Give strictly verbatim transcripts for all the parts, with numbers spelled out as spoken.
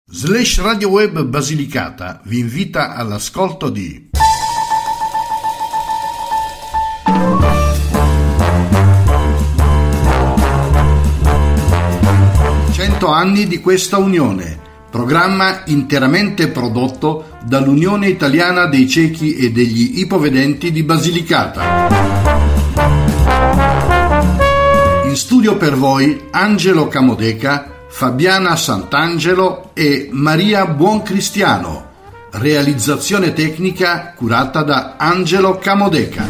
Slash Radio Web Basilicata vi invita all'ascolto di cento anni di questa unione, programma interamente prodotto dall'Unione Italiana dei Ciechi e degli Ipovedenti di Basilicata. In studio per voi Angelo Camodeca, Fabiana Sant'Angelo e Maria Buoncristiano. Realizzazione tecnica curata da Angelo Camodeca.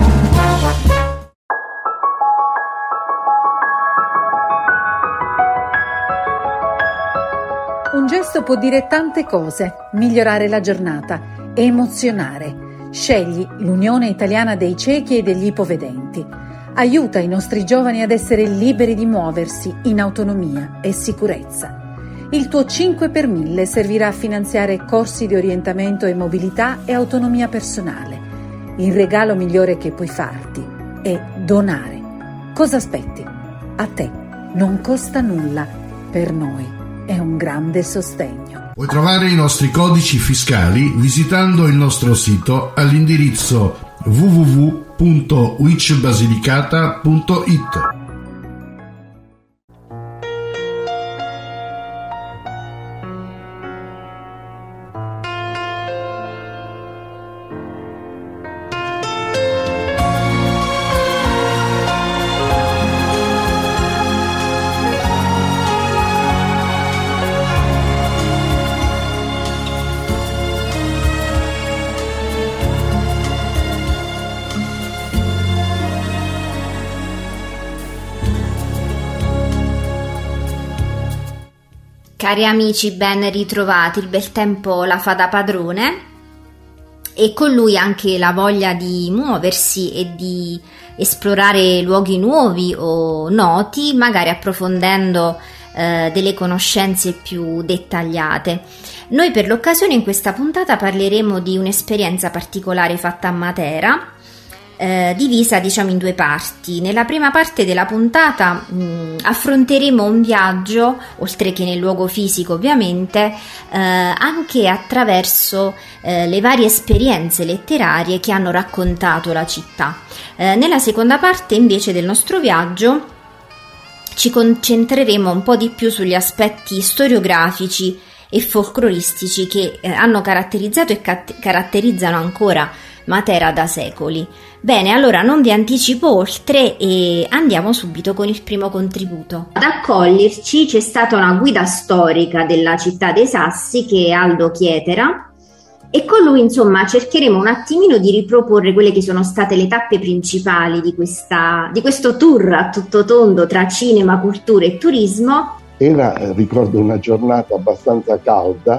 Un gesto può dire tante cose: migliorare la giornata, emozionare. Scegli l'Unione Italiana dei Ciechi e degli Ipovedenti. Aiuta i nostri giovani ad essere liberi di muoversi in autonomia e sicurezza. Il tuo cinque per mille servirà a finanziare corsi di orientamento e mobilità e autonomia personale. Il regalo migliore che puoi farti è donare. Cosa aspetti? A te non costa nulla, per noi è un grande sostegno. Puoi trovare i nostri codici fiscali visitando il nostro sito all'indirizzo w w w punto witchbasilicata punto it. Cari amici, ben ritrovati. Il bel tempo la fa da padrone e con lui anche la voglia di muoversi e di esplorare luoghi nuovi o noti, magari approfondendo eh, delle conoscenze più dettagliate. Noi per l'occasione in questa puntata parleremo di un'esperienza particolare fatta a Matera, Eh, divisa diciamo in due parti. Nella prima parte della puntata mh, affronteremo un viaggio, oltre che nel luogo fisico ovviamente, eh, anche attraverso eh, le varie esperienze letterarie che hanno raccontato la città. Eh, nella seconda parte invece del nostro viaggio ci concentreremo un po' di più sugli aspetti storiografici e folcloristici che eh, hanno caratterizzato e cat- caratterizzano ancora Matera da secoli. Bene, allora non vi anticipo oltre e andiamo subito con il primo contributo. Ad accoglierci c'è stata una guida storica della città dei Sassi, che è Aldo Chietera, e con lui insomma cercheremo un attimino di riproporre quelle che sono state le tappe principali di, questa, di questo tour a tutto tondo tra cinema, cultura e turismo. Era, ricordo, una giornata abbastanza calda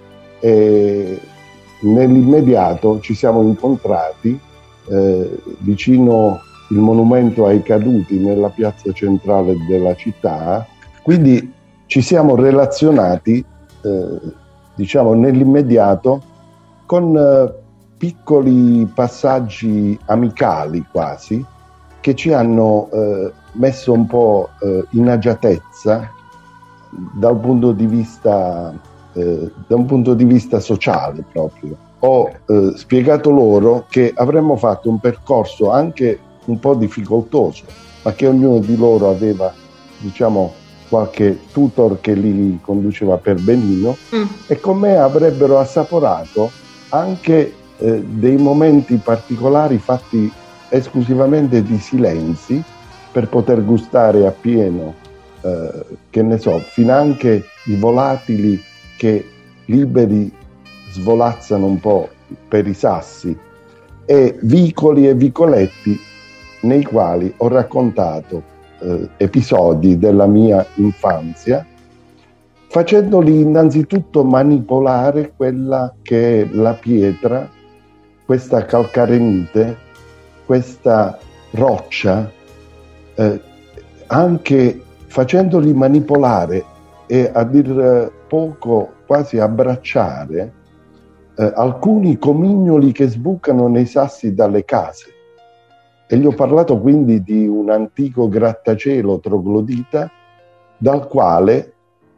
e nell'immediato ci siamo incontrati eh, vicino il monumento ai caduti nella piazza centrale della città, quindi ci siamo relazionati eh, diciamo nell'immediato con eh, piccoli passaggi amicali quasi che ci hanno eh, messo un po' eh, in agiatezza da un punto di vista Eh, da un punto di vista sociale proprio. Ho eh, spiegato loro che avremmo fatto un percorso anche un po' difficoltoso, ma che ognuno di loro aveva, diciamo, qualche tutor che li conduceva per benino, mm. e con me avrebbero assaporato anche eh, dei momenti particolari fatti esclusivamente di silenzi per poter gustare appieno, eh, che ne so, finanche i volatili che liberi svolazzano un po' per i sassi, e vicoli e vicoletti nei quali ho raccontato eh, episodi della mia infanzia, facendoli innanzitutto manipolare quella che è la pietra, questa calcarenite, questa roccia, eh, anche facendoli manipolare e a dir poco quasi abbracciare eh, alcuni comignoli che sbucano nei sassi dalle case. E gli ho parlato quindi di un antico grattacielo troglodita dal quale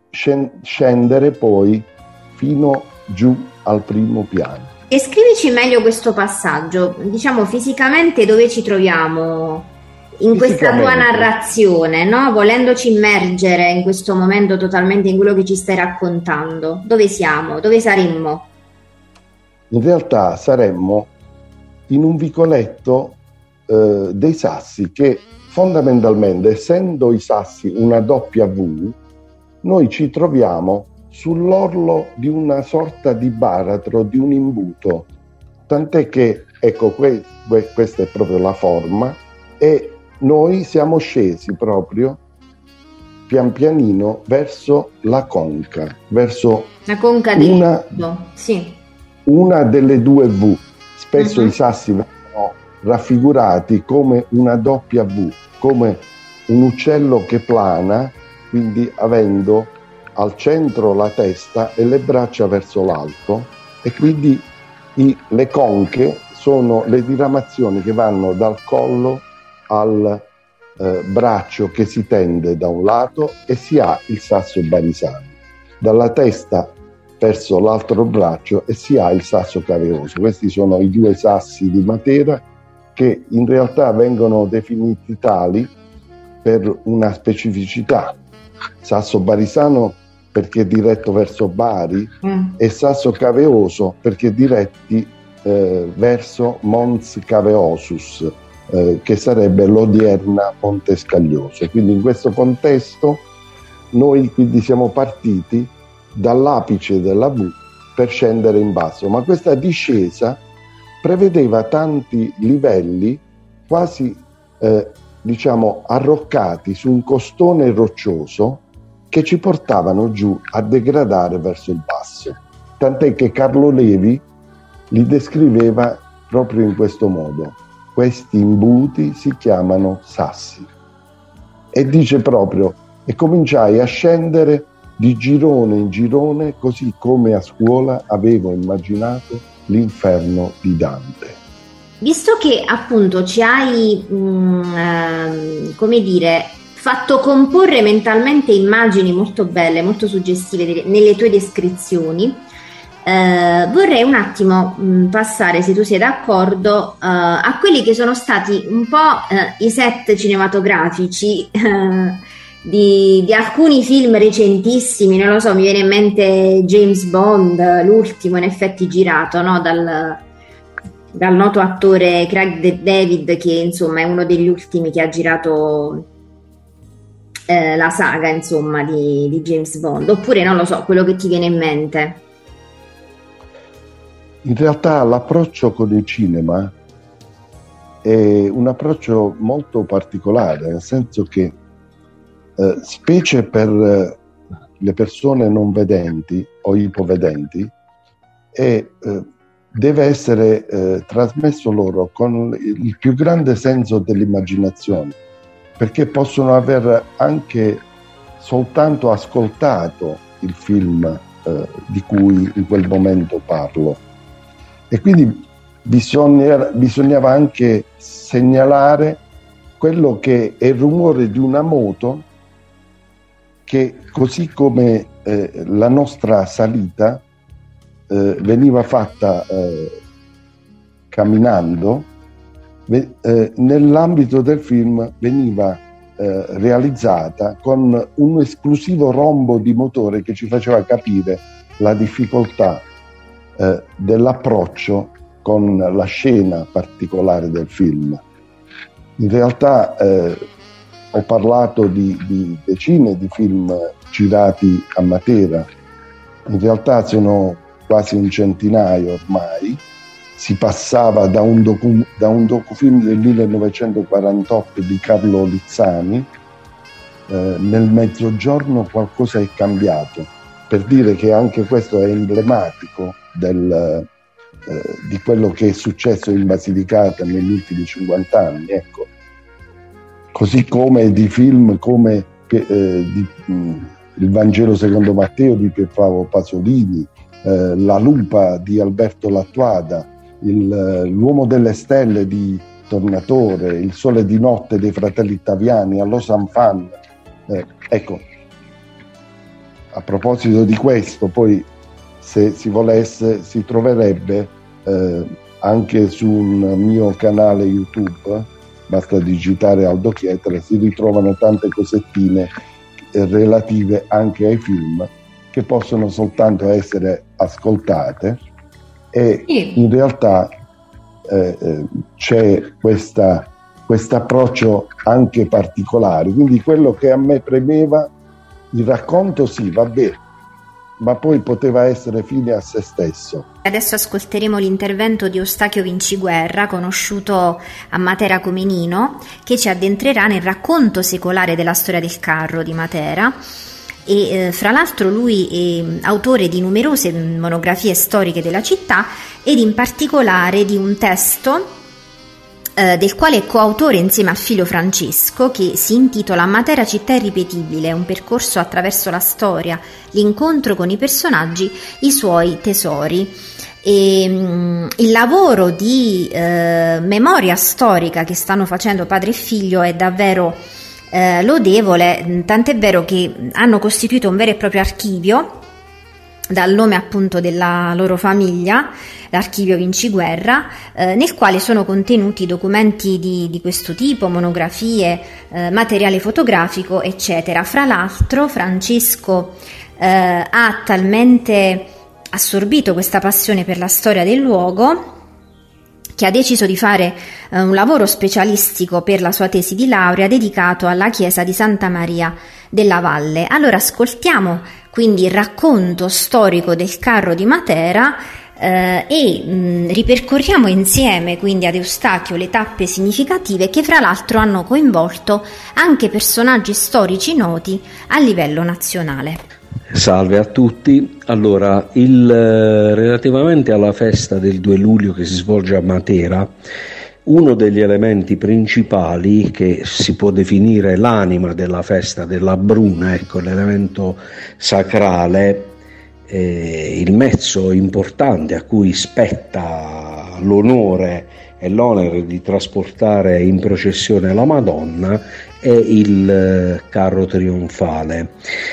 scendere poi fino giù al primo piano. Descrivici meglio questo passaggio, diciamo fisicamente dove ci troviamo in questa tua narrazione, no? Volendoci immergere in questo momento totalmente in quello che ci stai raccontando. Dove siamo? Dove saremmo? In realtà saremmo in un vicoletto eh, dei Sassi che fondamentalmente, essendo i Sassi una W, noi ci troviamo sull'orlo di una sorta di baratro, di un imbuto, tant'è che, ecco, que- que- questa è proprio la forma, e noi siamo scesi proprio pian pianino verso la conca, verso la conca di una, sì. una delle due V. Spesso uh-huh. i Sassi vengono raffigurati come una W, come un uccello che plana, quindi avendo al centro la testa e le braccia verso l'alto, e quindi i, le conche sono le diramazioni che vanno dal collo al eh, braccio che si tende da un lato e si ha il sasso barisano, dalla testa verso l'altro braccio e si ha il sasso caveoso. Questi sono i due sassi di Matera che in realtà vengono definiti tali per una specificità. Sasso barisano perché diretto verso Bari mm. e sasso caveoso perché diretti eh, verso Mons Caveosus, eh, che sarebbe l'odierna Monte Scaglioso. Quindi in questo contesto noi quindi siamo partiti dall'apice della V per scendere in basso, ma questa discesa prevedeva tanti livelli quasi eh, diciamo arroccati su un costone roccioso che ci portavano giù a degradare verso il basso, tant'è che Carlo Levi li descriveva proprio in questo modo: questi imbuti si chiamano sassi, e dice proprio: e cominciai a scendere di girone in girone, così come a scuola avevo immaginato l'inferno di Dante. Visto che appunto ci hai, mh, eh, come dire, fatto comporre mentalmente immagini molto belle, molto suggestive nelle tue descrizioni, eh, vorrei un attimo mh, passare, se tu sei d'accordo, eh, a quelli che sono stati un po' eh, i set cinematografici eh, Di, di alcuni film recentissimi. Non lo so, mi viene in mente James Bond, l'ultimo in effetti girato, no? dal, dal noto attore Craig David, che insomma è uno degli ultimi che ha girato eh, la saga insomma di, di James Bond, oppure non lo so, quello che ti viene in mente. In realtà l'approccio con il cinema è un approccio molto particolare, nel senso che Uh, specie per uh, le persone non vedenti o ipovedenti, e uh, deve essere uh, trasmesso loro con il più grande senso dell'immaginazione, perché possono aver anche soltanto ascoltato il film uh, di cui in quel momento parlo, e quindi bisogna, bisognava anche segnalare quello che è il rumore di una moto che, così come eh, la nostra salita eh, veniva fatta eh, camminando, eh, nell'ambito del film veniva eh, realizzata con un esclusivo rombo di motore che ci faceva capire la difficoltà eh, dell'approccio con la scena particolare del film. In realtà eh, ho parlato di, di decine di film girati a Matera, in realtà sono quasi un centinaio ormai. Si passava da un, docu, da un docufilm del millenovecentoquarantotto di Carlo Lizzani, eh, nel mezzogiorno qualcosa è cambiato, per dire che anche questo è emblematico del, eh, di quello che è successo in Basilicata negli ultimi cinquanta anni, ecco. Così come di film come eh, di, mh, Il Vangelo secondo Matteo di Pierpaolo Pasolini, eh, La lupa di Alberto Lattuada, il, L'uomo delle stelle di Tornatore, Il sole di notte dei fratelli Taviani, Allo Sanfan. Eh, ecco, a proposito di questo, poi se si volesse si troverebbe eh, anche su un mio canale YouTube, basta digitare Aldo Chietere, si ritrovano tante cosettine eh, relative anche ai film che possono soltanto essere ascoltate, e in realtà eh, eh, c'è questa questo approccio anche particolare. Quindi quello che a me premeva, il racconto sì, va bene, ma poi poteva essere fine a se stesso. Adesso ascolteremo l'intervento di Eustachio Vinciguerra, conosciuto a Matera come Nino, che ci addentrerà nel racconto secolare della storia del carro di Matera. E eh, fra l'altro lui è autore di numerose monografie storiche della città, ed in particolare di un testo del quale è coautore insieme al figlio Francesco, che si intitola Matera città irripetibile, un percorso attraverso la storia, l'incontro con i personaggi, i suoi tesori. E, mh, il lavoro di eh, memoria storica che stanno facendo padre e figlio è davvero eh, lodevole, tant'è vero che hanno costituito un vero e proprio archivio dal nome appunto della loro famiglia, l'archivio Vinciguerra, eh, nel quale sono contenuti documenti di, di questo tipo, monografie, eh, materiale fotografico, eccetera. Fra l'altro Francesco eh, ha talmente assorbito questa passione per la storia del luogo che ha deciso di fare eh, un lavoro specialistico per la sua tesi di laurea dedicato alla chiesa di Santa Maria della Valle. Allora ascoltiamo quindi il racconto storico del carro di Matera eh, e mh, ripercorriamo insieme quindi ad Eustachio le tappe significative che fra l'altro hanno coinvolto anche personaggi storici noti a livello nazionale. Salve a tutti. Allora, il, relativamente alla festa del due luglio che si svolge a Matera, uno degli elementi principali che si può definire l'anima della festa della Bruna, ecco, l'elemento sacrale, eh, il mezzo importante a cui spetta l'onore e l'onere di trasportare in processione la Madonna è il carro trionfale.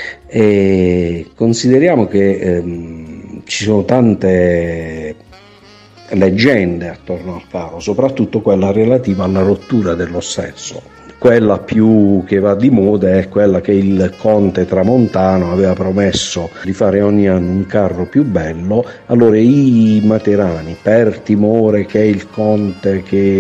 E consideriamo che ehm, ci sono tante leggende attorno al carro, soprattutto quella relativa alla rottura dello stesso. Quella più che va di moda è quella che il conte Tramontano aveva promesso di fare ogni anno un carro più bello. Allora i materani, per timore che il conte,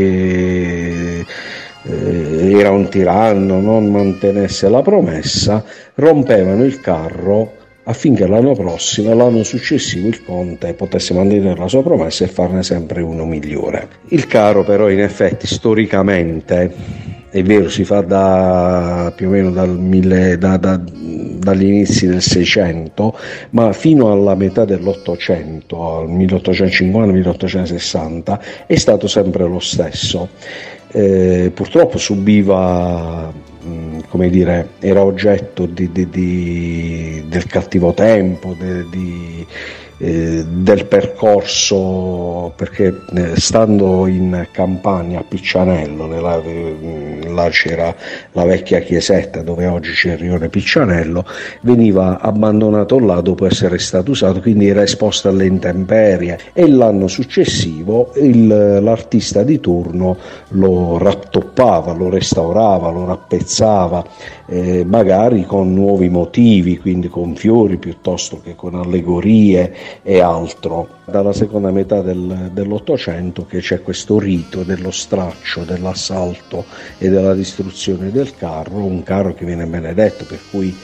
che eh, era un tiranno, non mantenesse la promessa, rompevano il carro affinché l'anno prossimo, l'anno successivo, il conte potesse mantenere la sua promessa e farne sempre uno migliore. Il carro però in effetti storicamente, è vero, si fa da più o meno dal mille, da, da, dagli inizi del Seicento, ma fino alla metà dell'Ottocento, al milleottocentocinquanta milleottocentosessanta, è stato sempre lo stesso. Eh, purtroppo subiva, come dire, era oggetto di, di, di, del cattivo tempo, di, di, eh, del percorso, perché eh, stando in campagna a Piccianello, nella, eh, là c'era la vecchia chiesetta dove oggi c'è il rione Piccianello, veniva abbandonato là dopo essere stato usato, quindi era esposto alle intemperie, e l'anno successivo il, l'artista di turno lo rattoppava, lo restaurava, lo rappezzava, eh, magari con nuovi motivi, quindi con fiori piuttosto che con allegorie e altro. Dalla seconda metà del, dell'Ottocento che c'è questo rito dello straccio, dell'assalto e della distruzione del carro, un carro che viene benedetto, per cui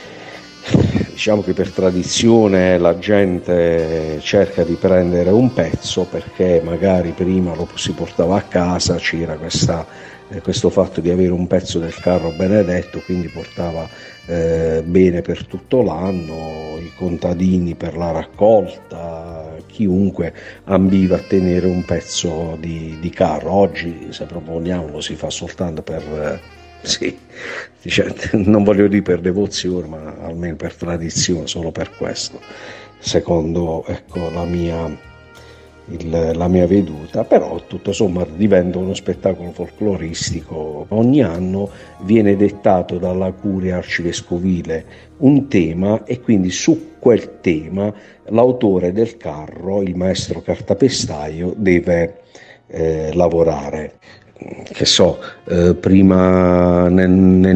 diciamo che per tradizione la gente cerca di prendere un pezzo, perché magari prima lo si portava a casa, c'era questa, eh, questo fatto di avere un pezzo del carro benedetto, quindi portava eh, bene per tutto l'anno, i contadini per la raccolta, chiunque ambiva a tenere un pezzo di, di carro. Oggi, se proponiamo, lo si fa soltanto per... Eh, Sì, dice, non voglio dire per devozione, ma almeno per tradizione, solo per questo, secondo ecco la mia il, la mia veduta, però tutto sommato diventa uno spettacolo folcloristico. Ogni anno viene dettato dalla curia arcivescovile un tema e quindi su quel tema l'autore del carro, il maestro cartapestaio, deve eh, lavorare. Che so, eh, prima nel, nel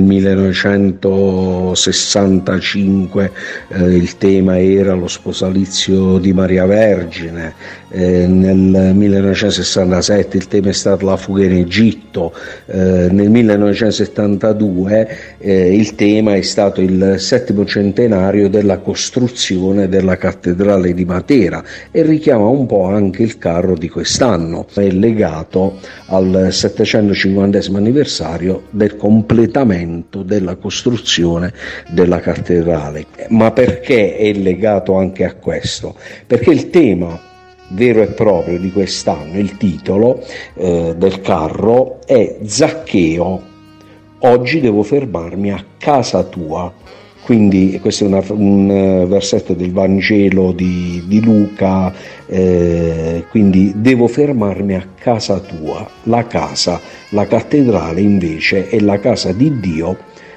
millenovecentosessantacinque eh, il tema era lo sposalizio di Maria Vergine, eh, nel millenovecentosessantasette il tema è stato la fuga in Egitto, eh, nel millenovecentosettantadue eh, il tema è stato il settimo centenario della costruzione della cattedrale di Matera, e richiama un po' anche il carro di quest'anno, è legato al settecentocinquantesimo anniversario del completamento della costruzione della cattedrale. Ma perché è legato anche a questo? Perché il tema vero e proprio di quest'anno, il titolo eh, del carro è Zaccheo, oggi devo fermarmi a casa tua. Quindi questo è una, un versetto del Vangelo di, di Luca, eh, quindi devo fermarmi a casa tua. La casa, la cattedrale invece è la casa di Dio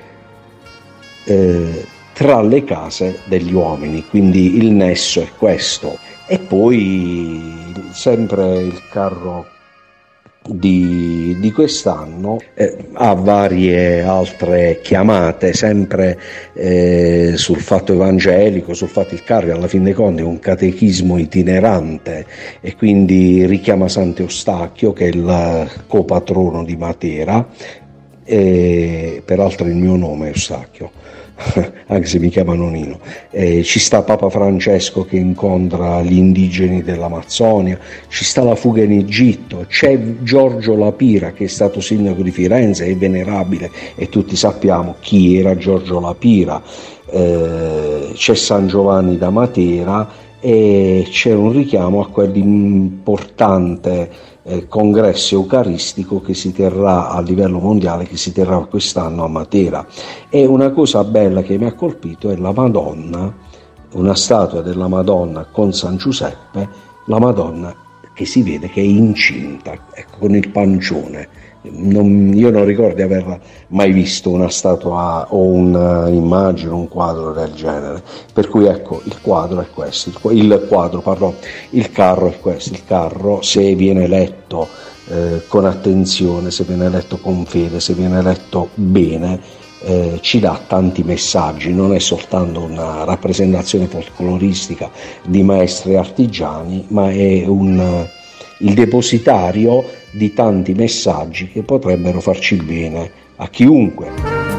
eh, tra le case degli uomini, quindi il nesso è questo. E poi sempre il carro Di, di quest'anno eh, ha varie altre chiamate, sempre eh, sul fatto evangelico, sul fatto il carro alla fin dei conti è un catechismo itinerante e quindi richiama Sant'Eustachio, che è il copatrono di Matera, e peraltro il mio nome è Eustachio anche se mi chiamano Nino. Eh, ci sta Papa Francesco che incontra gli indigeni dell'Amazzonia, ci sta la fuga in Egitto, c'è Giorgio Lapira che è stato sindaco di Firenze, è venerabile e tutti sappiamo chi era Giorgio Lapira, eh, c'è San Giovanni da Matera e c'è un richiamo a quell'importante Eh, congresso eucaristico che si terrà a livello mondiale, che si terrà quest'anno a Matera. E una cosa bella che mi ha colpito è la Madonna, una statua della Madonna con San Giuseppe, la Madonna che si vede che è incinta, ecco, con il pancione. Non, io non ricordo di aver mai visto una statua o un'immagine, un quadro del genere, per cui ecco, il quadro è questo, il, il quadro, pardon, il carro è questo, il carro se viene letto eh, con attenzione, se viene letto con fede, se viene letto bene, eh, ci dà tanti messaggi, non è soltanto una rappresentazione folcloristica di maestri e artigiani, ma è un il depositario di tanti messaggi che potrebbero farci il bene a chiunque.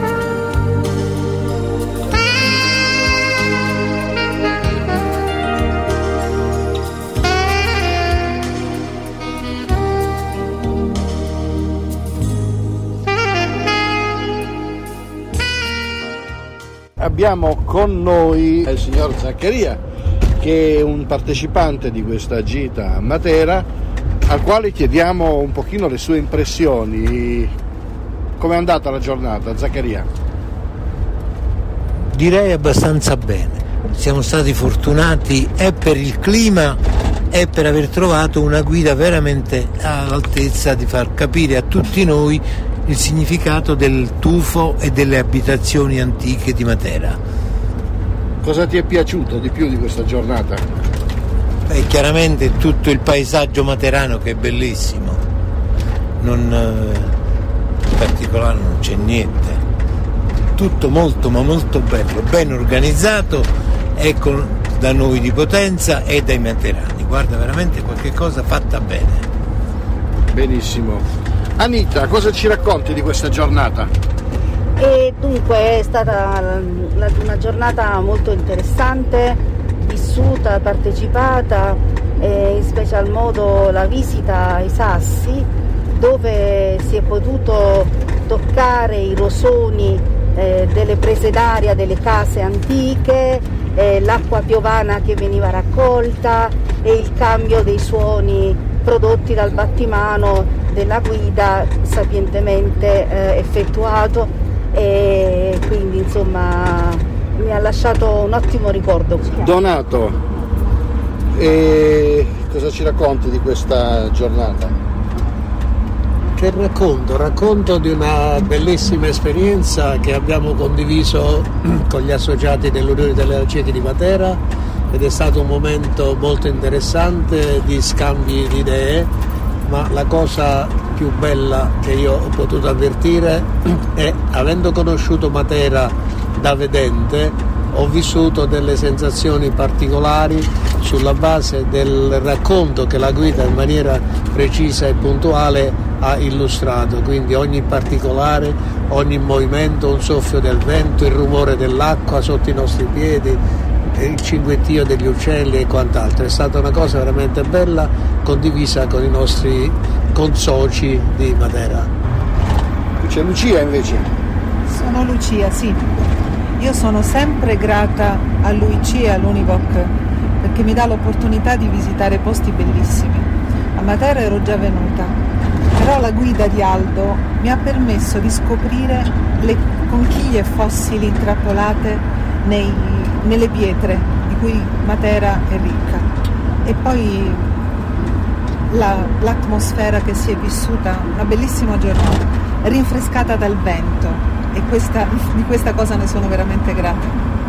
Abbiamo con noi il signor Zaccaria, che è un partecipante di questa gita a Matera, al quale chiediamo un pochino le sue impressioni. Com'è andata la giornata, Zaccaria? Direi abbastanza bene. Siamo stati fortunati e per il clima e per aver trovato una guida veramente all'altezza di far capire a tutti noi il significato del tufo e delle abitazioni antiche di Matera. Cosa ti è piaciuto di più di questa giornata? Beh, chiaramente tutto il paesaggio materano, che è bellissimo, non, in particolare non c'è niente, tutto molto ma molto bello, ben organizzato, ecco, da noi di Potenza e dai materani, guarda, veramente qualche cosa fatta bene. Benissimo. Anita, cosa ci racconti di questa giornata? E dunque è stata una giornata molto interessante, vissuta, partecipata, e in special modo la visita ai Sassi, dove si è potuto toccare i rosoni eh, delle prese d'aria delle case antiche, eh, l'acqua piovana che veniva raccolta e il cambio dei suoni prodotti dal battimano della guida sapientemente eh, effettuato, e quindi insomma mi ha lasciato un ottimo ricordo. Donato, eh, cosa ci racconti di questa giornata? Che racconto? Racconto di una bellissima esperienza che abbiamo condiviso con gli associati dell'Unione Italiana Ciechi di Matera, ed è stato un momento molto interessante di scambi di idee, ma la cosa più bella che io ho potuto avvertire è, avendo conosciuto Matera da vedente, ho vissuto delle sensazioni particolari sulla base del racconto che la guida in maniera precisa e puntuale ha illustrato, quindi ogni particolare, ogni movimento, un soffio del vento, il rumore dell'acqua sotto i nostri piedi, il cinguettio degli uccelli e quant'altro. È stata una cosa veramente bella, condivisa con i nostri consoci di Matera. C'è Lucia invece. Sono Lucia, sì. Io sono sempre grata a l'U I C e all'Univoc perché mi dà l'opportunità di visitare posti bellissimi. A Matera ero già venuta, però la guida di Aldo mi ha permesso di scoprire le conchiglie fossili intrappolate nei, nelle pietre di cui Matera è ricca, e poi la, l'atmosfera che si è vissuta, una bellissima giornata, rinfrescata dal vento. E questa, di questa cosa ne sono veramente grata.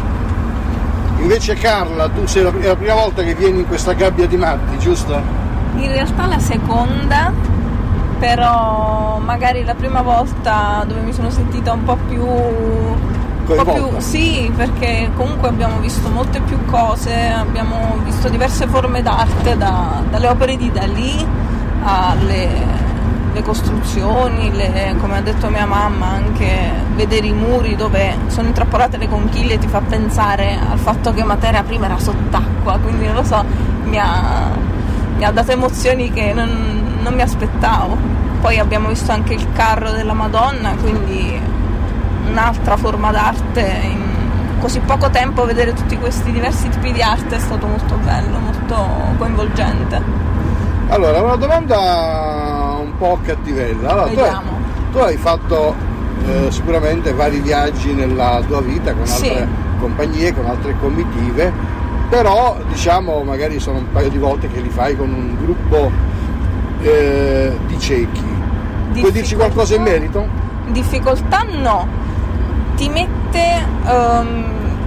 Invece Carla, tu sei la, è la prima volta che vieni in questa gabbia di matti, giusto? In realtà la seconda, però magari la prima volta dove mi sono sentita un po' più... Un po' più sì, perché comunque abbiamo visto molte più cose, abbiamo visto diverse forme d'arte, da, dalle opere di Dalì alle... le costruzioni, le, come ha detto mia mamma, anche vedere i muri dove sono intrappolate le conchiglie ti fa pensare al fatto che Matera prima era sott'acqua, quindi non lo so, mi ha, mi ha dato emozioni che non, non mi aspettavo. Poi abbiamo visto anche il carro della Madonna, quindi un'altra forma d'arte. In così poco tempo vedere tutti questi diversi tipi di arte è stato molto bello, molto coinvolgente. Allora, una domanda un po' cattivella. Allora, Vediamo. Tu, tu hai fatto eh, sicuramente vari viaggi nella tua vita con altre sì. compagnie, con altre comitive, però diciamo magari sono un paio di volte che li fai con un gruppo eh, di ciechi. Puoi dirci qualcosa in merito? Difficoltà no, ti mette um,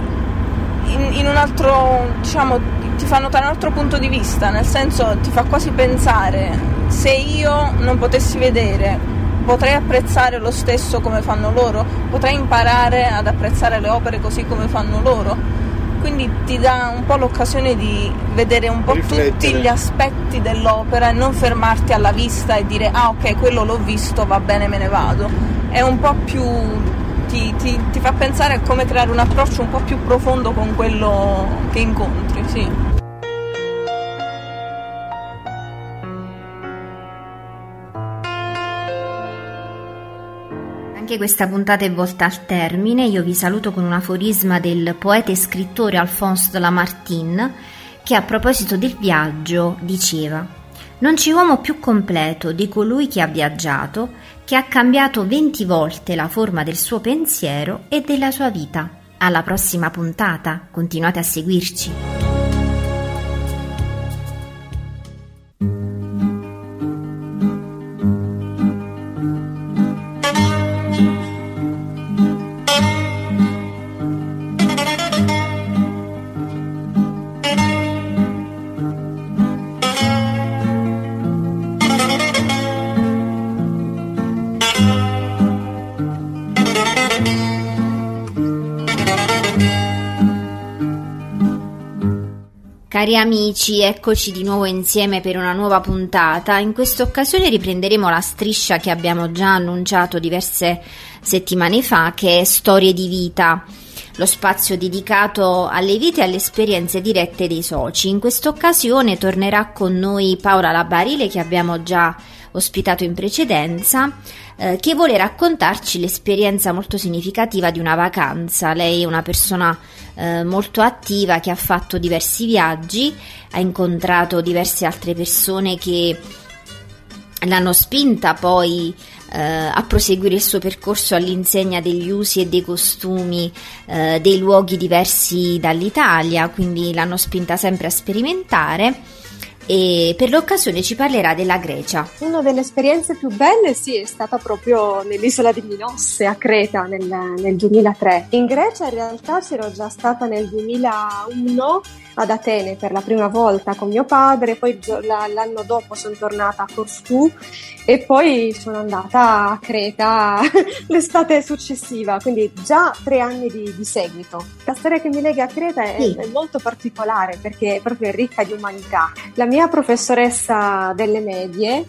in, in un altro, diciamo, ti fa notare un altro punto di vista, nel senso ti fa quasi pensare: se io non potessi vedere, potrei apprezzare lo stesso come fanno loro, potrei imparare ad apprezzare le opere così come fanno loro, quindi ti dà un po' l'occasione di vedere un po' Riflettere. tutti gli aspetti dell'opera e non fermarti alla vista e dire ah ok, quello l'ho visto, va bene, me ne vado. È un po' più ti, ti, ti fa pensare a come creare un approccio un po' più profondo con quello che incontri, sì. Anche questa puntata è volta al termine. Io vi saluto con un aforisma del poeta e scrittore Alphonse de Lamartine, che a proposito del viaggio diceva: non c'è uomo più completo di colui che ha viaggiato, che ha cambiato venti volte la forma del suo pensiero e della sua vita. Alla prossima puntata, continuate a seguirci. Cari amici, eccoci di nuovo insieme per una nuova puntata. In questa occasione riprenderemo la striscia che abbiamo già annunciato diverse settimane fa, che è Storie di vita, lo spazio dedicato alle vite e alle esperienze dirette dei soci. In questa occasione tornerà con noi Paola Labarile, che abbiamo già ospitato in precedenza, eh, che vuole raccontarci l'esperienza molto significativa di una vacanza. Lei è una persona eh, molto attiva, che ha fatto diversi viaggi, ha incontrato diverse altre persone che l'hanno spinta poi eh, a proseguire il suo percorso all'insegna degli usi e dei costumi eh, dei luoghi diversi dall'Italia, quindi l'hanno spinta sempre a sperimentare. e per l'occasione ci parlerà della Grecia. Una delle esperienze più belle sì è stata proprio nell'isola di Minosse a Creta nel, nel duemilatré. In Grecia in realtà c'ero già stata nel duemilauno ad Atene per la prima volta con mio padre, poi l'anno dopo sono tornata a Corfù e poi sono andata a Creta l'estate successiva, quindi già tre anni di, di seguito. La storia che mi lega a Creta è, sì. è molto particolare perché è proprio ricca di umanità. La mia professoressa delle medie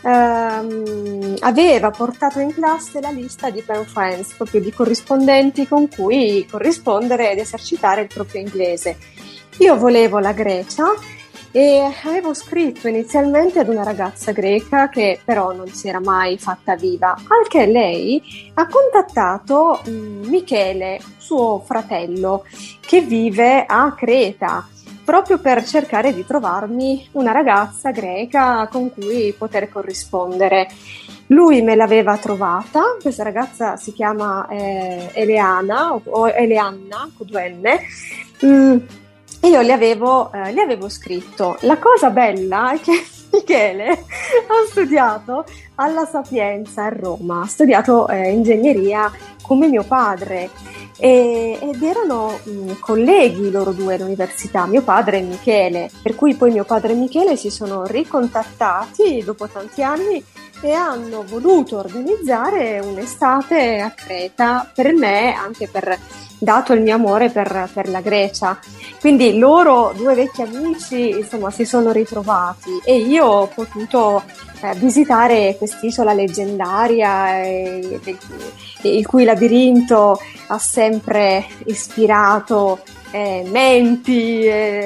ehm, aveva portato in classe la lista di pen friends, proprio di corrispondenti con cui corrispondere ed esercitare il proprio inglese. Io volevo la Grecia e avevo scritto inizialmente ad una ragazza greca che però non si era mai fatta viva, al che lei ha contattato mh, Michele, suo fratello, che vive a Creta, proprio per cercare di trovarmi una ragazza greca con cui poter corrispondere. Lui me l'aveva trovata, questa ragazza si chiama eh, Eleana o, o Eleanna con due N. Mm. E io le avevo, eh, le avevo scritto. La cosa bella è che Michele ha studiato alla Sapienza a Roma, ha studiato eh, ingegneria come mio padre e, ed erano mh, colleghi loro due all'università, mio padre e Michele, per cui poi mio padre e Michele si sono ricontattati dopo tanti anni e hanno voluto organizzare un'estate a Creta per me, anche per dato il mio amore per, per la Grecia. Quindi loro, due vecchi amici, insomma, si sono ritrovati e io ho potuto eh, visitare quest'isola leggendaria eh, del, il cui labirinto ha sempre ispirato eh, menti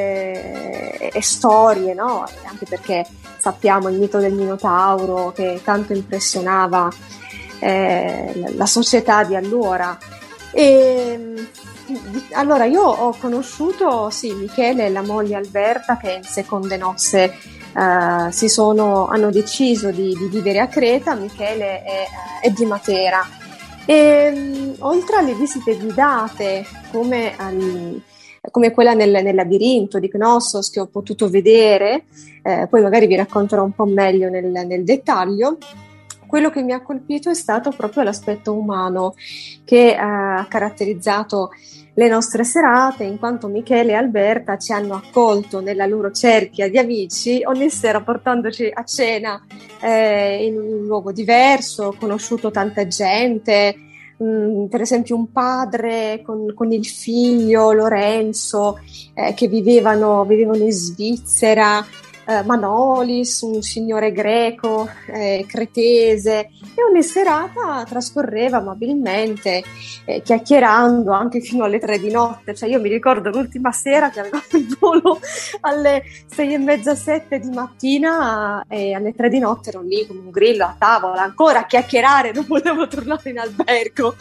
e, e storie, no? Anche perché sappiamo il mito del Minotauro che tanto impressionava eh, la, la società di allora. E allora io ho conosciuto sì Michele e la moglie Alberta che in seconde nozze uh, si sono hanno deciso di, di vivere a Creta. Michele è, è di Matera e um, oltre alle visite guidate come, um, come quella nel, nel labirinto di Knossos che ho potuto vedere, eh, poi magari vi racconterò un po' meglio nel, nel dettaglio. Quello che mi ha colpito è stato proprio l'aspetto umano che ha caratterizzato le nostre serate, in quanto Michele e Alberta ci hanno accolto nella loro cerchia di amici ogni sera portandoci a cena eh, in un luogo diverso. Ho conosciuto tanta gente, mh, per esempio un padre con, con il figlio Lorenzo eh, che vivevano, vivevano in Svizzera, Uh, Manolis, un signore greco, eh, cretese, e ogni serata trascorreva amabilmente, eh, chiacchierando anche fino alle tre di notte. Cioè io mi ricordo l'ultima sera che avevamo il volo alle sei e mezza, sette di mattina e alle tre di notte ero lì come un grillo a tavola, ancora a chiacchierare, non volevo tornare in albergo.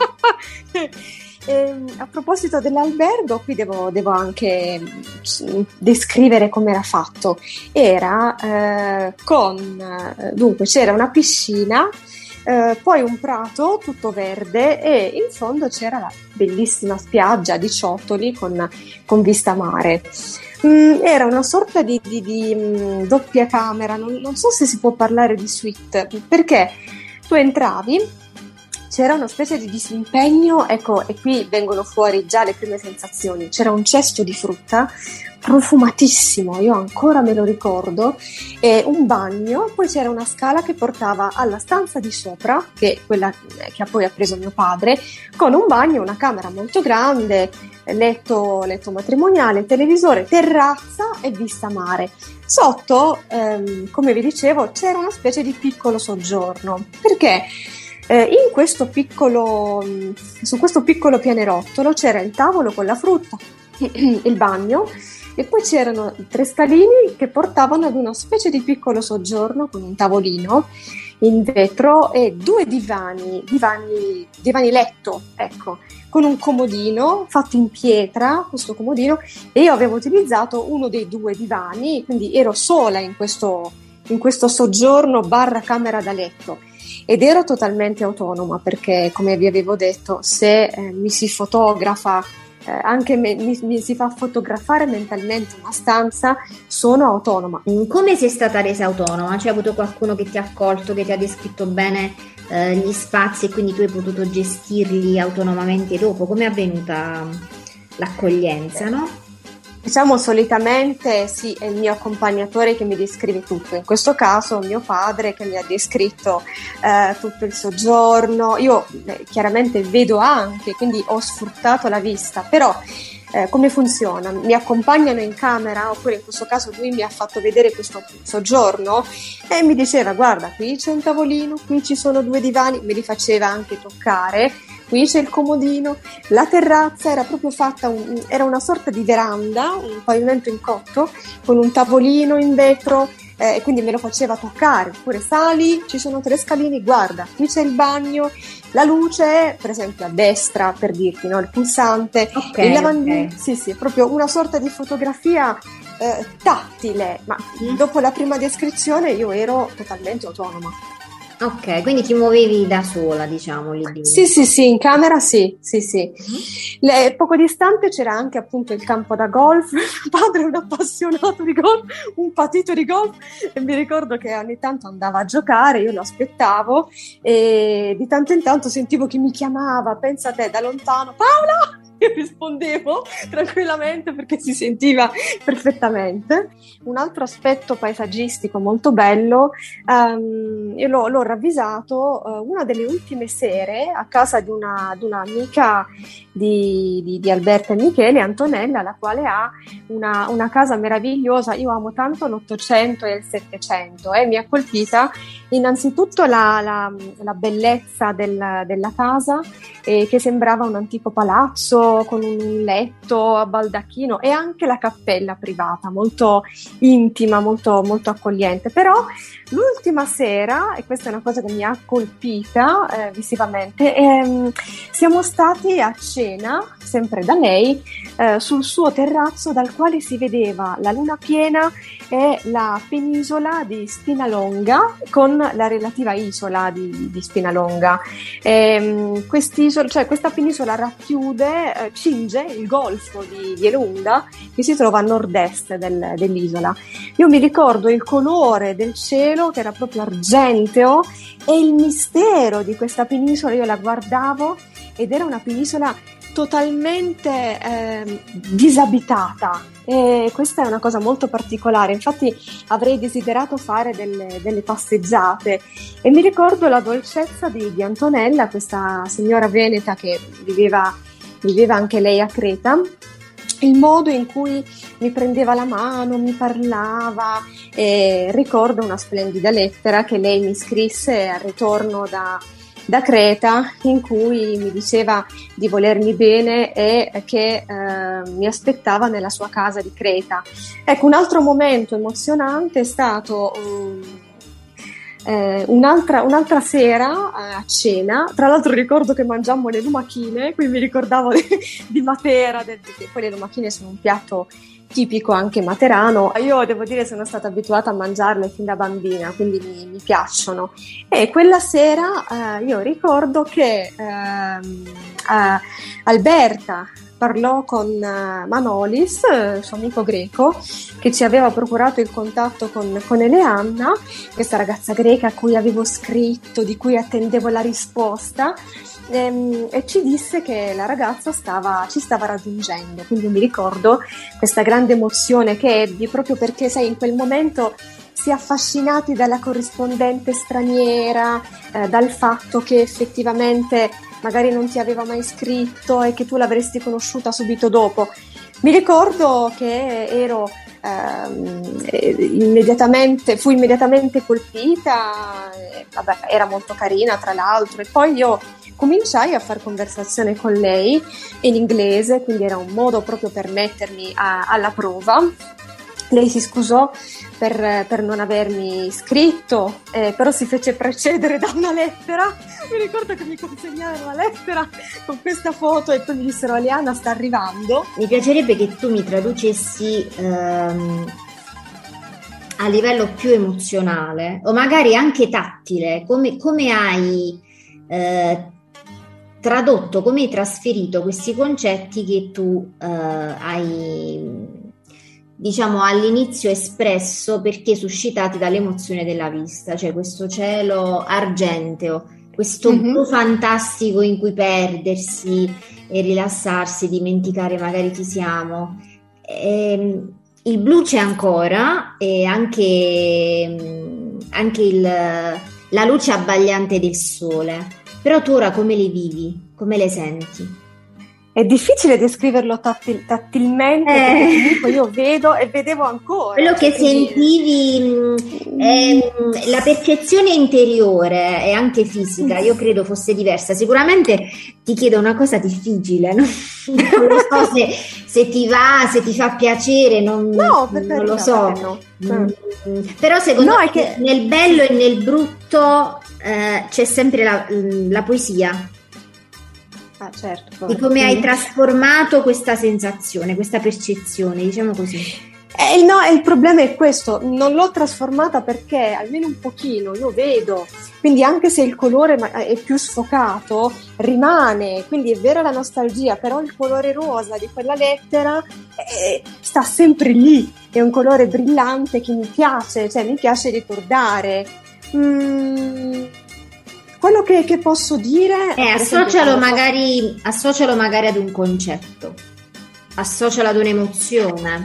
E, a proposito dell'albergo, qui devo, devo anche descrivere come era fatto. Era eh, con dunque c'era una piscina, eh, poi un prato tutto verde e in fondo c'era la bellissima spiaggia di ciottoli con, con vista mare. Mm, era una sorta di, di, di mm, doppia camera, non, non so se si può parlare di suite, perché tu entravi, c'era una specie di disimpegno, ecco, e qui vengono fuori già le prime sensazioni. C'era un cesto di frutta profumatissimo, io ancora me lo ricordo, e un bagno, poi c'era una scala che portava alla stanza di sopra, che è quella che poi ha preso mio padre, con un bagno, una camera molto grande, letto, letto matrimoniale, televisore, terrazza e vista mare. Sotto, ehm, come vi dicevo, c'era una specie di piccolo soggiorno, perché Eh, in questo piccolo, su questo piccolo pianerottolo c'era il tavolo con la frutta, il bagno e poi c'erano tre scalini che portavano ad una specie di piccolo soggiorno con un tavolino in vetro e due divani, divani, divani letto, ecco, con un comodino fatto in pietra, questo comodino, e io avevo utilizzato uno dei due divani, quindi ero sola in questo, in questo soggiorno barra camera da letto. Ed ero totalmente autonoma perché, come vi avevo detto, se eh, mi si fotografa eh, anche me, mi, mi si fa fotografare mentalmente una stanza, sono autonoma. Come sei stata resa autonoma? C'è avuto qualcuno che ti ha accolto, che ti ha descritto bene eh, gli spazi e quindi tu hai potuto gestirli autonomamente dopo? Come è avvenuta l'accoglienza, no? Diciamo solitamente sì, è il mio accompagnatore che mi descrive tutto, in questo caso mio padre che mi ha descritto eh, tutto il soggiorno. Io eh, chiaramente vedo anche, quindi ho sfruttato la vista, però eh, come funziona? Mi accompagnano in camera, oppure in questo caso lui mi ha fatto vedere questo soggiorno e mi diceva: guarda, qui c'è un tavolino, qui ci sono due divani, me li faceva anche toccare. Qui c'è il comodino, la terrazza era proprio fatta, un, era una sorta di veranda, un pavimento in cotto, con un tavolino in vetro, e eh, quindi me lo faceva toccare. Oppure sali, ci sono tre scalini, guarda, qui c'è il bagno, la luce, per esempio a destra, per dirti, no, il pulsante, okay, il lavandino, okay. sì sì, proprio una sorta di fotografia eh, tattile, ma mm. dopo la prima descrizione io ero totalmente autonoma. Ok, quindi ti muovevi da sola, diciamo, lì dentro. Sì, sì, sì, in camera sì, sì, sì. Le, poco distante c'era anche appunto il campo da golf. Mio padre è un appassionato di golf, un patito di golf, e mi ricordo che ogni tanto andava a giocare, io lo aspettavo e di tanto in tanto sentivo che mi chiamava, pensa te, da lontano: Paola! Io rispondevo tranquillamente perché si sentiva perfettamente. Un altro aspetto paesaggistico molto bello, um, io l'ho, l'ho ravvisato uh, una delle ultime sere a casa di una, di un'amica di, di, di Alberta e Michele, Antonella, la quale ha una, una casa meravigliosa. Io amo tanto l'Ottocento e il Settecento e eh. mi ha colpita innanzitutto la, la, la bellezza del, della casa, eh, che sembrava un antico palazzo con un letto a baldacchino, e anche la cappella privata molto intima, molto, molto accogliente. Però l'ultima sera, e questa è una cosa che mi ha colpita eh, visivamente, ehm, siamo stati a cena sempre da lei eh, sul suo terrazzo, dal quale si vedeva la luna piena e la penisola di Spinalonga con la relativa isola di, di Spinalonga. Ehm, quest'isola, cioè questa penisola racchiude, eh, cinge il golfo di, di Elunda, che si trova a nord-est del, dell'isola. Io mi ricordo il colore del cielo che era proprio argenteo e il mistero di questa penisola. Io la guardavo ed era una penisola totalmente eh, disabitata, e questa è una cosa molto particolare. Infatti avrei desiderato fare delle, delle passeggiate, e mi ricordo la dolcezza di, di Antonella, questa signora veneta che viveva, viveva anche lei a Creta, il modo in cui mi prendeva la mano, mi parlava, e ricordo una splendida lettera che lei mi scrisse al ritorno da da Creta, in cui mi diceva di volermi bene e che eh, mi aspettava nella sua casa di Creta. Ecco, un altro momento emozionante è stato um, eh, un'altra, un'altra sera eh, a cena. Tra l'altro ricordo che mangiammo le lumachine, quindi mi ricordavo di, di Matera, del, che poi le lumachine sono un piatto tipico anche materano. Io devo dire sono stata abituata a mangiarle fin da bambina, quindi mi, mi piacciono. E quella sera eh, io ricordo che eh, eh, Alberta parlò con uh, Manolis, uh, suo amico greco, che ci aveva procurato il contatto con, con Eleanna, questa ragazza greca a cui avevo scritto, di cui attendevo la risposta, ehm, e ci disse che la ragazza stava, ci stava raggiungendo. Quindi mi ricordo questa grande emozione che ebbi, proprio perché, sai, in quel momento si è affascinati dalla corrispondente straniera, eh, dal fatto che effettivamente magari non ti aveva mai scritto e che tu l'avresti conosciuta subito dopo. Mi ricordo che ero ehm, immediatamente, fui immediatamente colpita, e, vabbè, era molto carina tra l'altro, e poi io cominciai a fare conversazione con lei in inglese, quindi era un modo proprio per mettermi a, alla prova. Lei si scusò per, per non avermi scritto, eh, però si fece precedere da una lettera. Mi ricordo che mi consegnarono la lettera con questa foto e poi mi dissero: Aliana, sta arrivando. Mi piacerebbe che tu mi traducessi ehm, a livello più emozionale o magari anche tattile, come, come hai eh, tradotto, come hai trasferito questi concetti che tu eh, hai, diciamo, all'inizio espresso perché suscitati dall'emozione della vista, cioè questo cielo argenteo, questo mm-hmm. blu fantastico in cui perdersi e rilassarsi, dimenticare magari chi siamo. E, il blu c'è ancora e anche, anche il, la luce abbagliante del sole, però tu ora come le vivi? Come le senti? È difficile descriverlo tattil- tattilmente, eh. perché comunque io vedo e vedevo ancora. Quello che quindi... sentivi, eh, la percezione interiore e anche fisica, io credo fosse diversa. Sicuramente ti chiedo una cosa difficile, no? Non lo so se, se ti va, se ti fa piacere, non, no, per non lo so. No. Mm. Però secondo no, me è che... nel bello e nel brutto eh, c'è sempre la, la poesia. Ah, certo, di come hai trasformato questa sensazione, questa percezione, diciamo così. Eh, no, il problema è questo, non l'ho trasformata perché almeno un pochino io vedo, quindi anche se il colore è più sfocato rimane, quindi è vera la nostalgia, però il colore rosa di quella lettera eh, sta sempre lì, è un colore brillante che mi piace, cioè mi piace ricordare. Mm. Quello che, che posso dire è associalo magari, associalo magari ad un concetto, associalo ad un'emozione.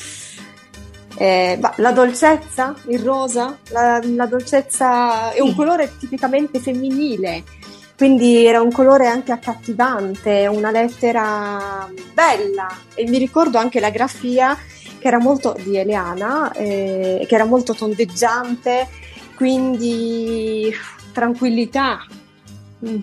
Eh, la dolcezza, il rosa, la, la dolcezza è un colore tipicamente femminile, quindi era un colore anche accattivante, una lettera bella, e mi ricordo anche la grafia che era molto di Eleana, eh, che era molto tondeggiante, quindi tranquillità. Mm.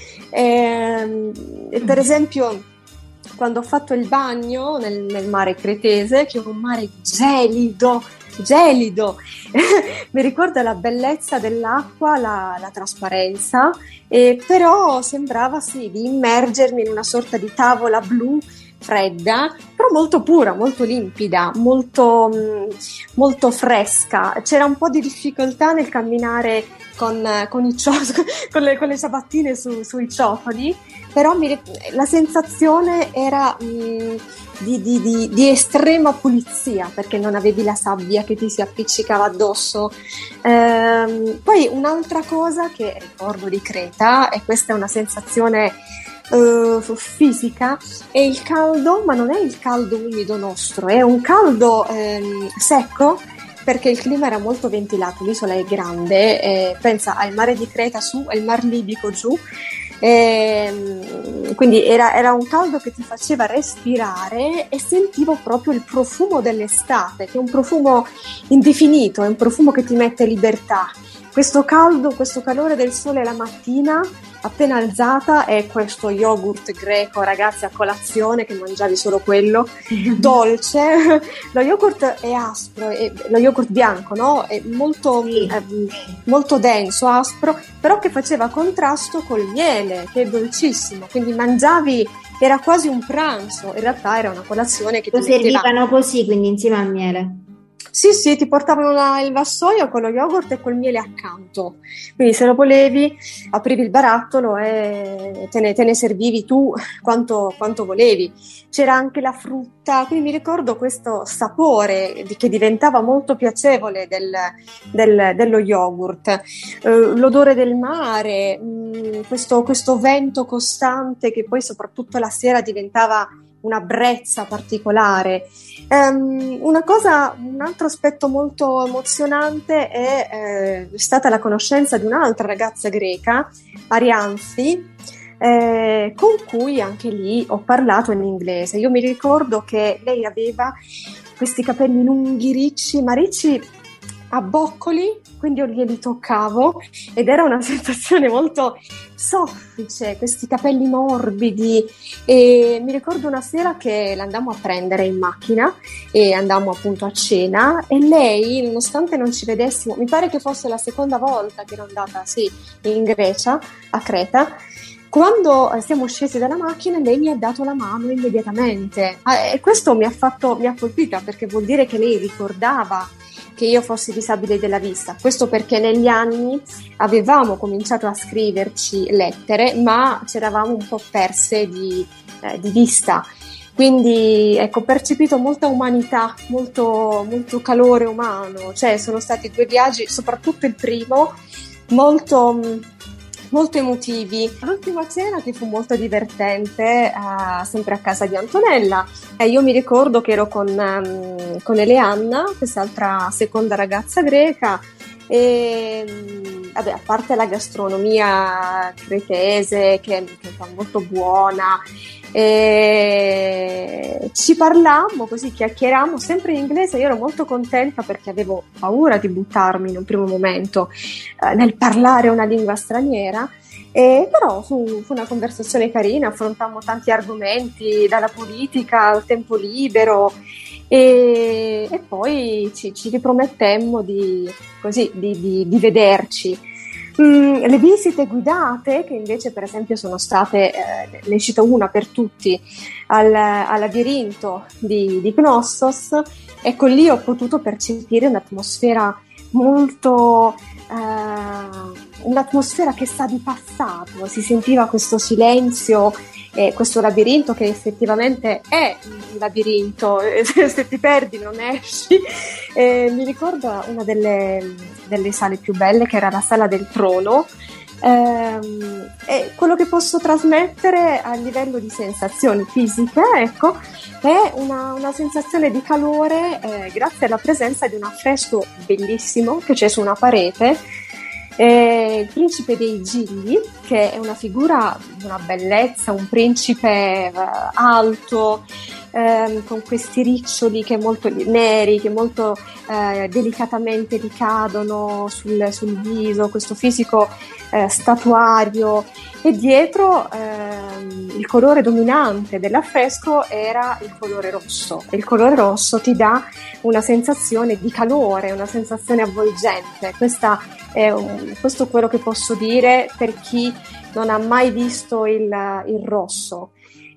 E, e per esempio quando ho fatto il bagno nel, nel mare cretese, che è un mare gelido, gelido, mi ricorda la bellezza dell'acqua, la, la trasparenza, e però sembrava sì di immergermi in una sorta di tavola blu fredda, però molto pura, molto limpida, molto, molto fresca. C'era un po' di difficoltà nel camminare con, con, i cio- con, le, con le ciabattine su, sui ciofoli, però mi, la sensazione era mh, di, di, di, di estrema pulizia, perché non avevi la sabbia che ti si appiccicava addosso. Ehm, poi un'altra cosa che ricordo di Creta, e questa è una sensazione Uh, fisica, è il caldo, ma non è il caldo umido nostro, è un caldo um, secco, perché il clima era molto ventilato, l'isola è grande, eh, pensa al mare di Creta su e al mar Libico giù, eh, quindi era, era un caldo che ti faceva respirare, e sentivo proprio il profumo dell'estate, che è un profumo indefinito, è un profumo che ti mette libertà. Questo caldo, questo calore del sole la mattina appena alzata, e questo yogurt greco, ragazzi, a colazione, che mangiavi solo quello, dolce. Lo yogurt è aspro, è, lo yogurt bianco, no? È molto, sì. eh, molto denso, aspro, però che faceva contrasto col miele, che è dolcissimo, quindi mangiavi, era quasi un pranzo, in realtà era una colazione che lo ti servivano metteva... così, quindi insieme al miele. Sì, sì, ti portavano la, il vassoio con lo yogurt e col miele accanto, quindi se lo volevi aprivi il barattolo e te ne, te ne servivi tu quanto, quanto volevi. C'era anche la frutta, quindi mi ricordo questo sapore che diventava molto piacevole del, del, dello yogurt, uh, l'odore del mare, mh, questo, questo vento costante che poi soprattutto la sera diventava una brezza particolare. Um, una cosa, un altro aspetto molto emozionante è eh, stata la conoscenza di un'altra ragazza greca, Arianthi, eh, con cui anche lì ho parlato in inglese. Io mi ricordo che lei aveva questi capelli lunghi, ricci, ma ricci a boccoli, quindi io glieli toccavo ed era una sensazione molto soffice, questi capelli morbidi. E mi ricordo una sera che l'andammo a prendere in macchina e andammo appunto a cena, e lei, nonostante non ci vedessimo, mi pare che fosse la seconda volta che ero andata sì, in Grecia, a Creta, quando siamo scesi dalla macchina lei mi ha dato la mano immediatamente, e questo mi ha fatto, mi ha colpita, perché vuol dire che lei ricordava che io fossi disabile della vista. Questo perché negli anni avevamo cominciato a scriverci lettere, ma ci eravamo un po' perse di, eh, di vista. Quindi ecco, ho percepito molta umanità, molto, molto calore umano. Cioè, sono stati due viaggi, soprattutto il primo, molto, molto emotivi. L'ultima cena, che fu molto divertente, eh, sempre a casa di Antonella. E io mi ricordo che ero con, um, con Eleanna, quest'altra seconda ragazza greca, e vabbè, a parte la gastronomia cretese che, che è molto buona, e ci parlammo così, chiacchierammo sempre in inglese. Io ero molto contenta perché avevo paura di buttarmi in un primo momento eh, nel parlare una lingua straniera, e però fu, fu una conversazione carina, affrontammo tanti argomenti, dalla politica al tempo libero, e, e poi ci, ci ripromettemmo di, così, di, di, di vederci. Mm, le visite guidate, che invece per esempio sono state, eh, ne cito una per tutti, al, al labirinto di, di Knossos, ecco, lì ho potuto percepire un'atmosfera molto, eh, un'atmosfera che sa di passato, si sentiva questo silenzio, eh, questo labirinto che effettivamente è un labirinto, se ti perdi non esci. Eh, mi ricordo una delle, delle sale più belle, che era la Sala del Trono, ehm, e quello che posso trasmettere a livello di sensazioni fisiche, ecco, è una, una sensazione di calore, eh, grazie alla presenza di un affresco bellissimo che c'è su una parete, eh, il principe dei Gigli, che è una figura di una bellezza, un principe eh, alto, ehm, con questi riccioli che molto neri, che molto eh, delicatamente ricadono sul, sul viso, questo fisico eh, statuario, e dietro ehm, il colore dominante dell'affresco era il colore rosso, e il colore rosso ti dà una sensazione di calore, una sensazione avvolgente. Questa è un, questo è quello che posso dire per chi non ha mai visto il, il rosso.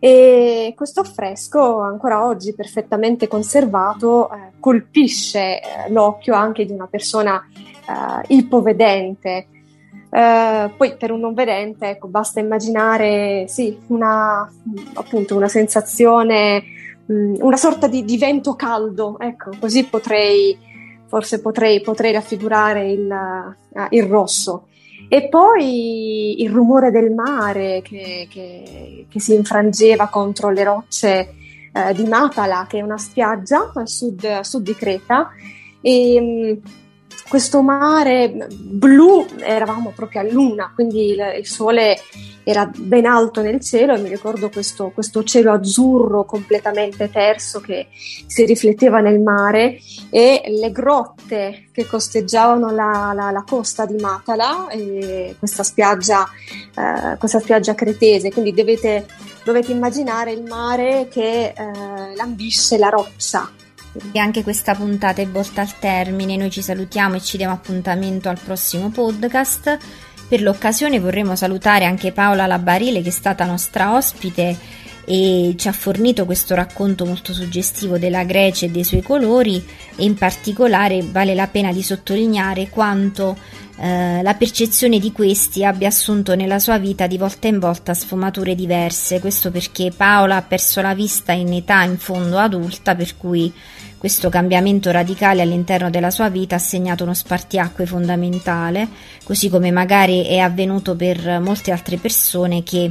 E questo affresco, ancora oggi perfettamente conservato, eh, colpisce eh, l'occhio anche di una persona eh, ipovedente. Eh, poi per un non vedente, ecco, basta immaginare sì, una, appunto, una sensazione, mh, una sorta di, di vento caldo, ecco, così potrei, forse potrei, potrei raffigurare il, uh, il rosso. E poi il rumore del mare che, che, che si infrangeva contro le rocce eh, di Matala, che è una spiaggia a sud, a sud di Creta, e mh, questo mare blu, eravamo proprio a luna, quindi il, il sole era ben alto nel cielo, e mi ricordo questo, questo cielo azzurro completamente terso che si rifletteva nel mare, e le grotte che costeggiavano la, la, la costa di Matala, e questa spiaggia, eh, questa spiaggia cretese. Quindi dovete, dovete immaginare il mare che eh, lambisce la roccia. E anche questa puntata è volta al termine. Noi ci salutiamo e ci diamo appuntamento al prossimo podcast. Per l'occasione vorremmo salutare anche Paola Labarile, che è stata nostra ospite e ci ha fornito questo racconto molto suggestivo della Grecia e dei suoi colori, e in particolare vale la pena di sottolineare quanto eh, la percezione di questi abbia assunto nella sua vita di volta in volta sfumature diverse. Questo perché Paola ha perso la vista in età in fondo adulta, per cui questo cambiamento radicale all'interno della sua vita ha segnato uno spartiacque fondamentale, così come magari è avvenuto per molte altre persone che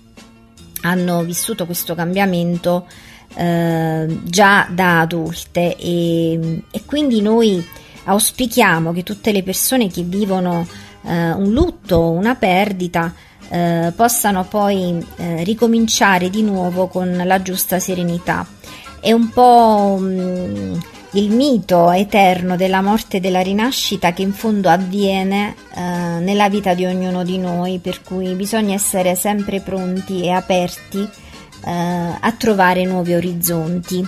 hanno vissuto questo cambiamento eh, già da adulte, e, e quindi noi auspichiamo che tutte le persone che vivono eh, un lutto, una perdita, eh, possano poi eh, ricominciare di nuovo con la giusta serenità. È un po' mh, il mito eterno della morte e della rinascita che in fondo avviene eh, nella vita di ognuno di noi, per cui bisogna essere sempre pronti e aperti eh, a trovare nuovi orizzonti.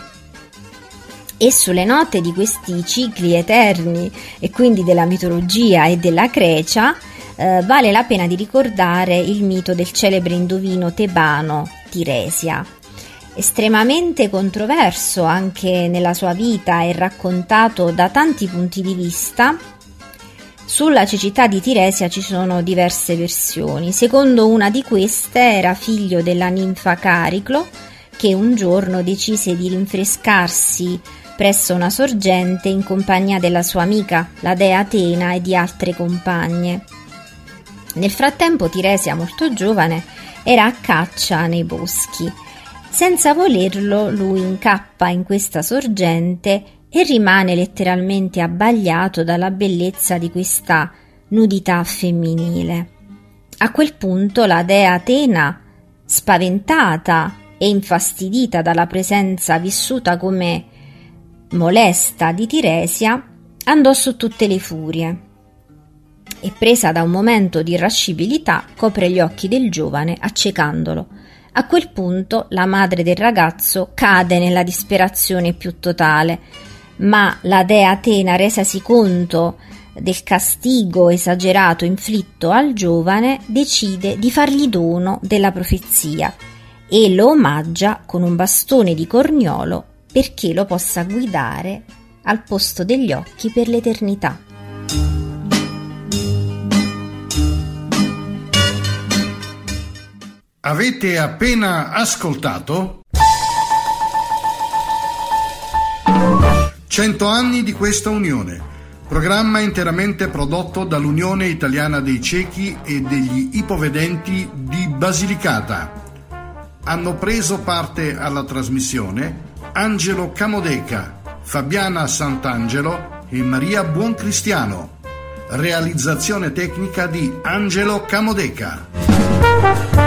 E sulle note di questi cicli eterni, e quindi della mitologia e della Grecia, eh, vale la pena di ricordare il mito del celebre indovino tebano Tiresia. estremamente controverso anche nella sua vita e raccontato da tanti punti di vista. Sulla cecità di Tiresia ci sono diverse versioni. Secondo una di queste era figlio della ninfa Cariclo, che un giorno decise di rinfrescarsi presso una sorgente in compagnia della sua amica, la dea Atena, e di altre compagne. Nel frattempo Tiresia, molto giovane, era a caccia nei boschi. Senza volerlo, lui incappa in questa sorgente e rimane letteralmente abbagliato dalla bellezza di questa nudità femminile. A quel punto la dea Atena, spaventata e infastidita dalla presenza vissuta come molesta di Tiresia, andò su tutte le furie e, presa da un momento di irascibilità, copre gli occhi del giovane accecandolo. A quel punto la madre del ragazzo cade nella disperazione più totale, ma la dea Atena, resasi conto del castigo esagerato inflitto al giovane, decide di fargli dono della profezia e lo omaggia con un bastone di corniolo perché lo possa guidare al posto degli occhi per l'eternità. Avete appena ascoltato cento anni di questa unione, programma interamente prodotto dall'Unione Italiana dei Ciechi e degli Ipovedenti di Basilicata. Hanno preso parte alla trasmissione Angelo Camodeca, Fabiana Sant'Angelo e Maria Buoncristiano. Realizzazione tecnica di Angelo Camodeca.